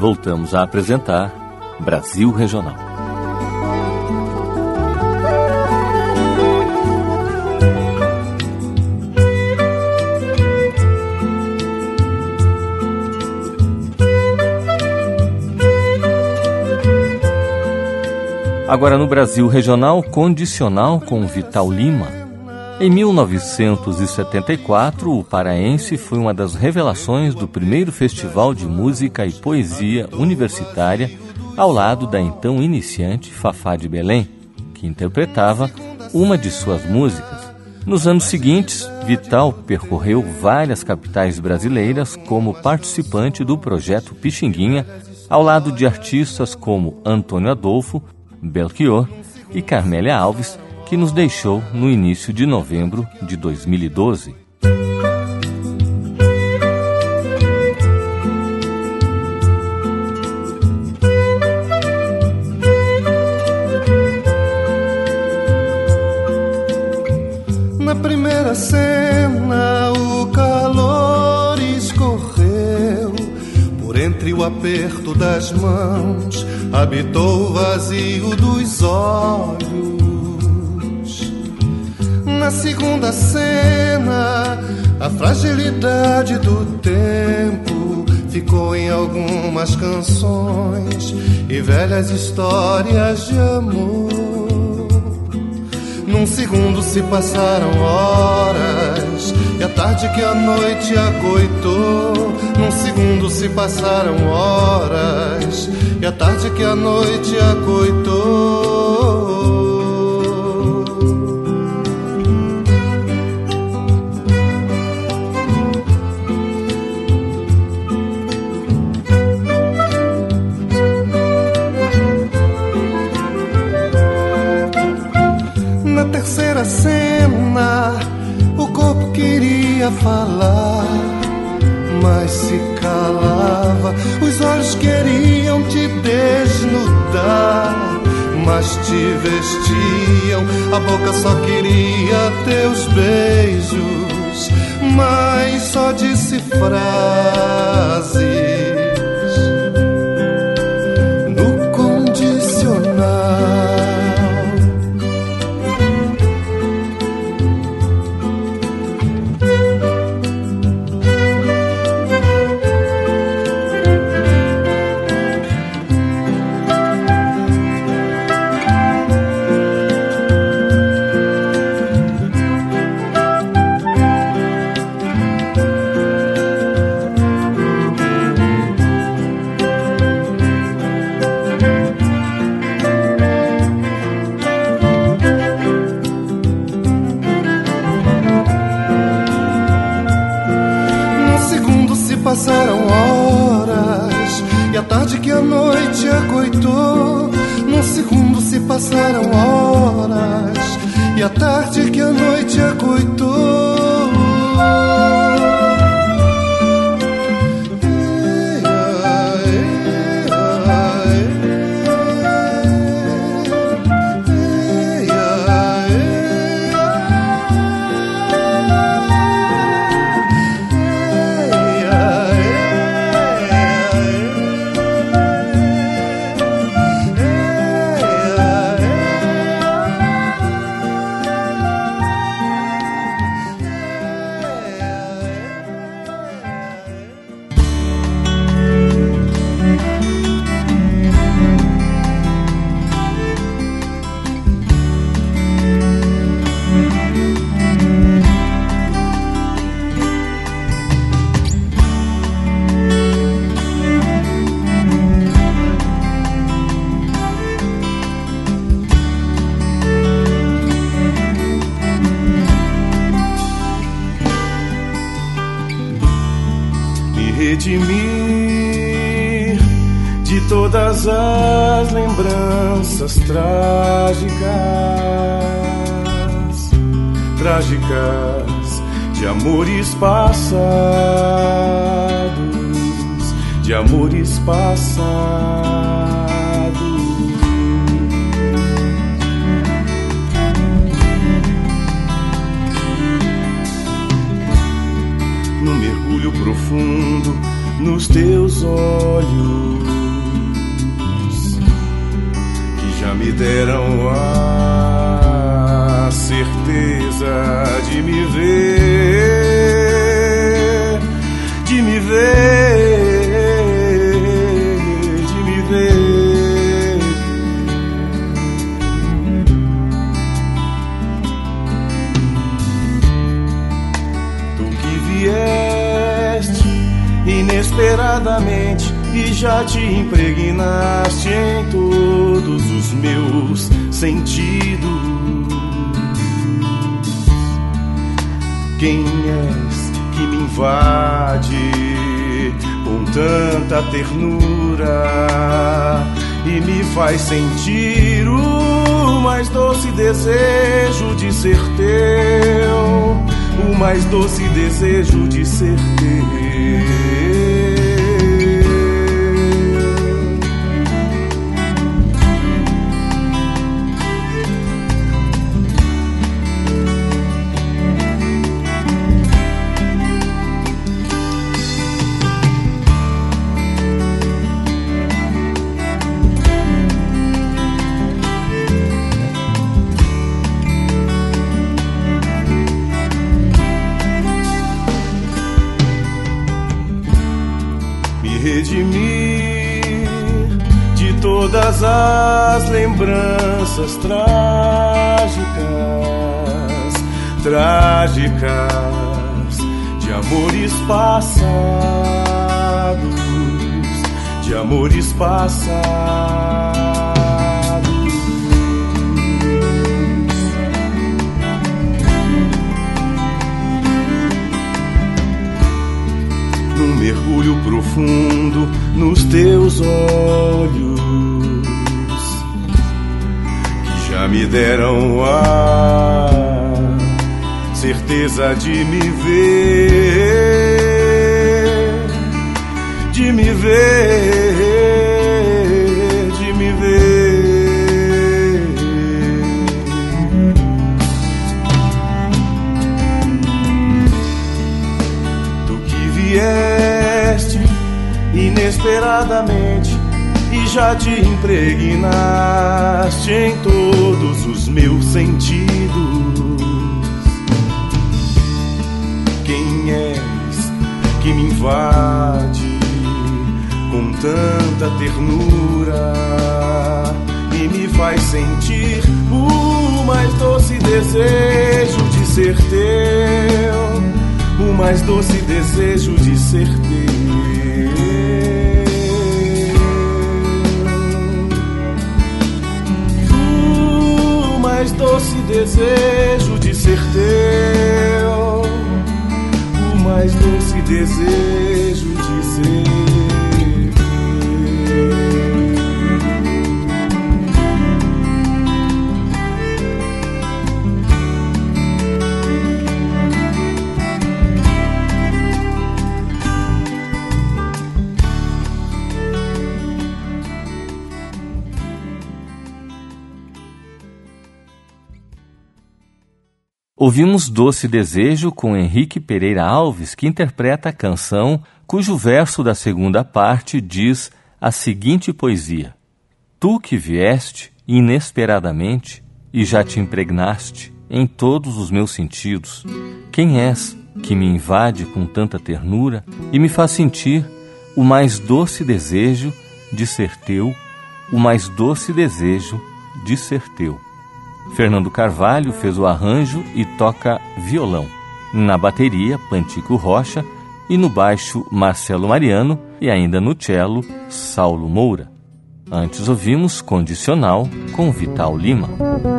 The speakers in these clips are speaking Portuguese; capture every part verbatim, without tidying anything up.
voltamos a apresentar Brasil Regional. Agora no Brasil Regional, Condicional com Vital Lima. Em mil novecentos e setenta e quatro, o paraense foi uma das revelações do primeiro Festival de Música e Poesia Universitária, ao lado da então iniciante Fafá de Belém, que interpretava uma de suas músicas. Nos anos seguintes, Vital percorreu várias capitais brasileiras como participante do projeto Pixinguinha, ao lado de artistas como Antônio Adolfo, Belchior e Carmélia Alves, que nos deixou no início de novembro de dois mil e doze. Na primeira cena o calor escorreu por entre o aperto das mãos, habitou o vazio dos olhos. Na segunda cena, a fragilidade do tempo ficou em algumas canções e velhas histórias de amor. Num segundo se passaram horas e a tarde que a noite acoitou. Num segundo se passaram horas e a tarde que a noite acoitou. Terceira cena, o corpo queria falar, mas se calava. Os olhos queriam te desnudar, mas te vestiam. A boca só queria teus beijos, mas só disse frases no condicional. Passaram horas e a tarde que a noite acoitou. Num segundo se passaram horas e a tarde que a noite acoitou. Redimir de todas as lembranças trágicas, trágicas de amores passados, de amores passados. No mergulho profundo nos teus olhos, me deram a certeza de me ver, de me ver, de me ver. Tu que vieste inesperadamente e já te impregnaste em todos os meus sentidos. Quem és que me invade com tanta ternura e me faz sentir o mais doce desejo de ser teu, o mais doce desejo de ser teu. Redimir de todas as lembranças trágicas, trágicas de amores passados, de amores passados. Num mergulho profundo nos teus olhos, que já me deram a certeza de me ver, de me ver, de me ver. Tu que vieste inesperadamente e já te impregnaste em todos os meus sentidos. Quem és que me invade com tanta ternura e me faz sentir o mais doce desejo de ser teu, o mais doce desejo de ser teu. O mais doce desejo de ser teu, o mais doce desejo de ser teu. Ouvimos Doce Desejo com Henrique Pereira Alves, que interpreta a canção cujo verso da segunda parte diz a seguinte poesia: Tu que vieste inesperadamente e já te impregnaste em todos os meus sentidos, quem és que me invade com tanta ternura e me faz sentir o mais doce desejo de ser teu, o mais doce desejo de ser teu. Fernando Carvalho fez o arranjo e toca violão. Na bateria, Pantico Rocha, e no baixo, Marcelo Mariano, e ainda no cello, Saulo Moura. Antes ouvimos Condicional com Vital Lima.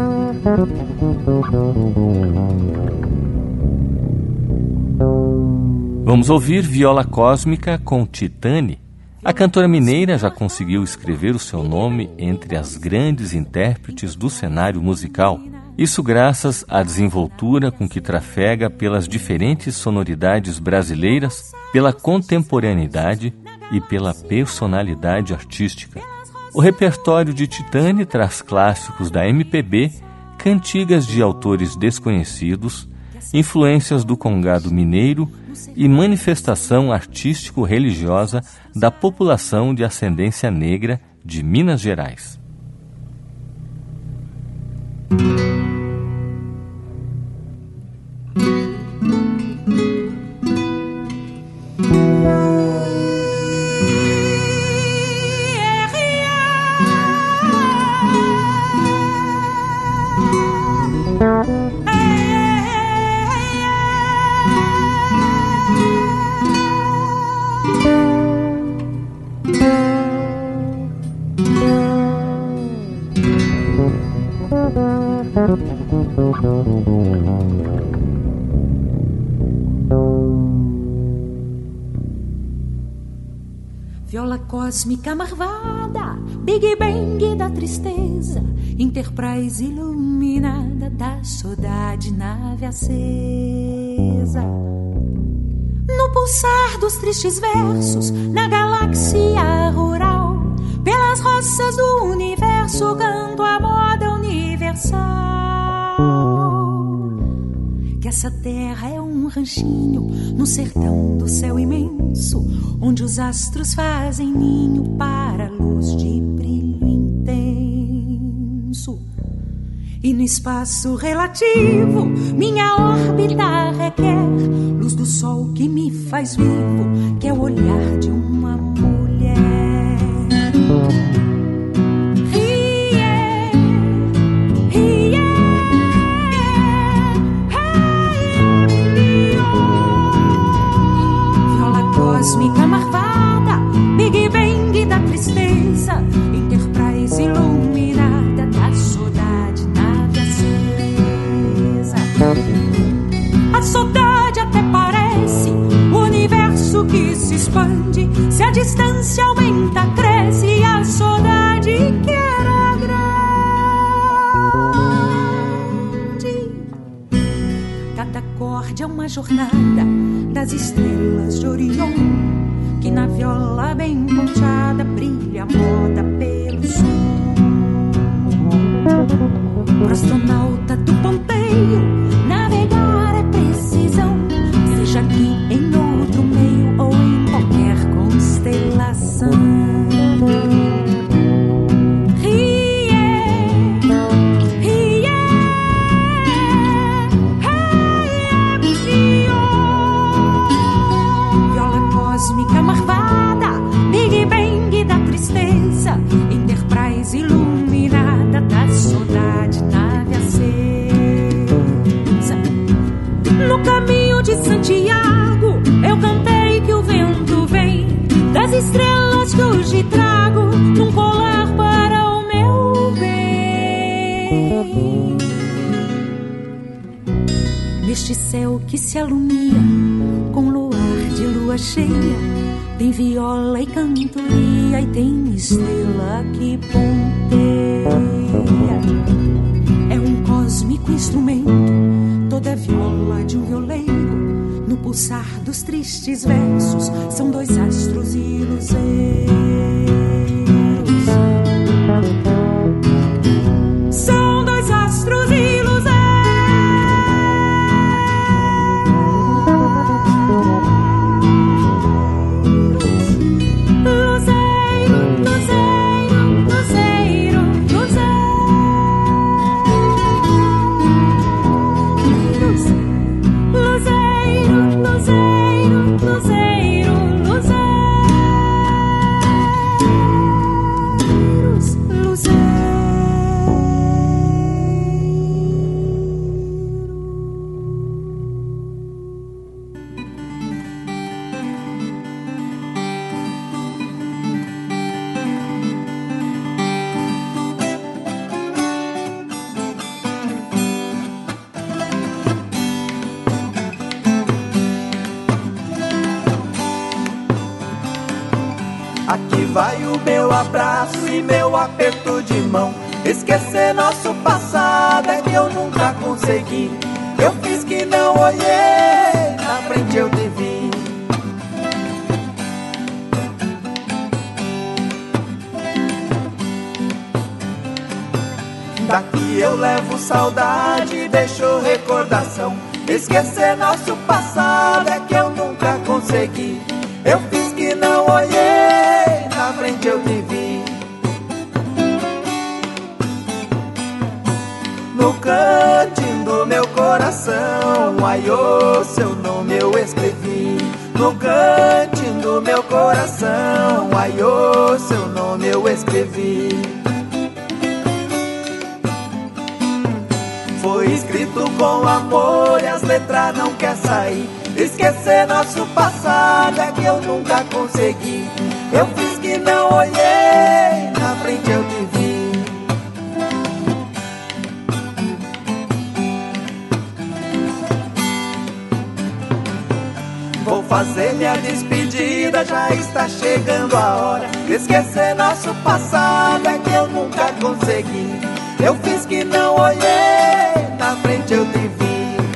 Vamos ouvir Viola Cósmica com Titane. A cantora mineira já conseguiu escrever o seu nome entre as grandes intérpretes do cenário musical. Isso graças à desenvoltura com que trafega pelas diferentes sonoridades brasileiras, pela contemporaneidade e pela personalidade artística. O repertório de Titane traz clássicos da M P B, cantigas de autores desconhecidos, influências do congado mineiro e manifestação artístico-religiosa da população de ascendência negra de Minas Gerais. Viola cósmica marvada, Big Bang da tristeza, Enterprise iluminada da saudade, nave acesa. No pulsar dos tristes versos, na galáxia rural, pelas roças do universo, canto a moda universal. Que essa terra é um ranchinho no sertão do céu imenso, onde os astros fazem ninho para a luz de brilho intenso. E no espaço relativo, minha órbita requer luz do sol que me faz vivo, que é o olhar de uma mulher. Cósmica marvada, Big Bang da tristeza, Enterprise iluminada da saudade, nave acesa. A saudade até parece o universo que se expande, se a distância aumenta, cresce, e a saudade que era grande. Cada acorde é uma jornada das estrelas de Orion, que na viola bem ponteada brilha a moda pelo som. Pro astronauta do Pompeio, navegar é precisão, seja aqui em outro meio ou em qualquer constelação. Cósmica marvada, Big Bang da tristeza, Enterprise iluminada da saudade, nave acesa. No caminho de Santiago, eu cantei que o vento vem das estrelas que hoje trago num colar para o meu bem. Neste céu que se alumia com luar de lua cheia, tem viola e cantoria, e tem estrela que ponteia. É um cósmico instrumento, toda viola de um violeiro, no pulsar dos tristes versos, são dois astros e luzeiros. São dois astros e luzeiros. Vai o meu abraço e meu aperto de mão. Esquecer nosso passado é que eu nunca consegui. Eu fiz que não olhei, na frente eu devia. Daqui eu levo saudade, deixo recordação. Esquecer nosso passado é que eu nunca consegui. Eu fiz que não olhei, na frente eu te vi. No cantinho do meu coração, ai, ô, seu nome eu escrevi. No cantinho do meu coração, ai, ô, seu nome eu escrevi. Foi escrito com amor e as letras não quer sair. Esquecer nosso passado é que eu nunca consegui. Eu fiz que não olhei, na frente eu te vi. Vou fazer minha despedida, já está chegando a hora. Esquecer nosso passado é que eu nunca consegui. Eu fiz que não olhei, na frente eu te vi.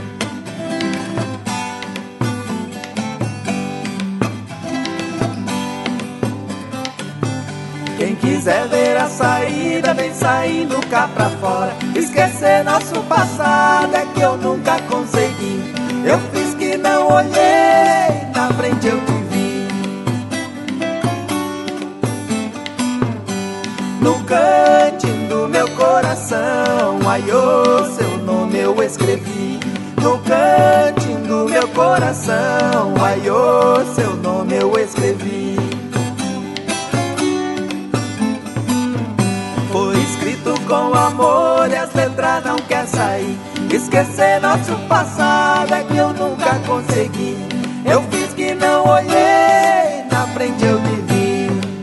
Quem quiser ver a saída, vem saindo cá pra fora. Esquecer nosso passado é que eu nunca consegui. Eu fiz que não olhei, na frente eu te vi. No cantinho do meu coração, ai, ô, seu nome eu escrevi. No cantinho do meu coração, ai, ô, seu nome eu escrevi. Foi escrito com amor e as letras não quer sair. Esquecer nosso passado é que eu nunca consegui. Eu fiz que não olhei, na frente eu te vi.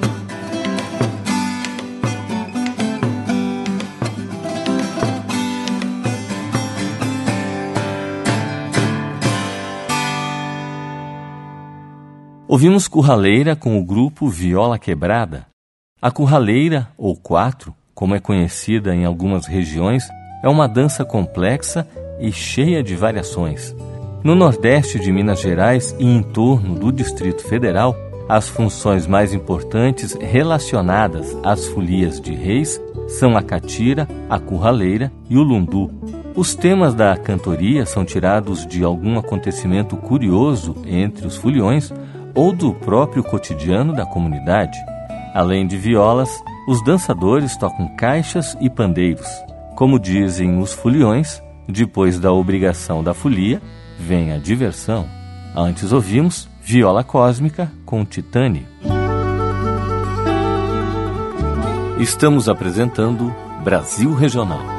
Ouvimos Curraleira com o grupo Viola Quebrada. A curraleira, ou quatro, como é conhecida em algumas regiões, é uma dança complexa e cheia de variações. No Nordeste de Minas Gerais e em torno do Distrito Federal, as funções mais importantes relacionadas às folias de reis são a catira, a curraleira e o lundu. Os temas da cantoria são tirados de algum acontecimento curioso entre os foliões ou do próprio cotidiano da comunidade. Além de violas, os dançadores tocam caixas e pandeiros. Como dizem os foliões, depois da obrigação da folia, vem a diversão. Antes ouvimos Viola Cósmica com Titane. Estamos apresentando Brasil Regional.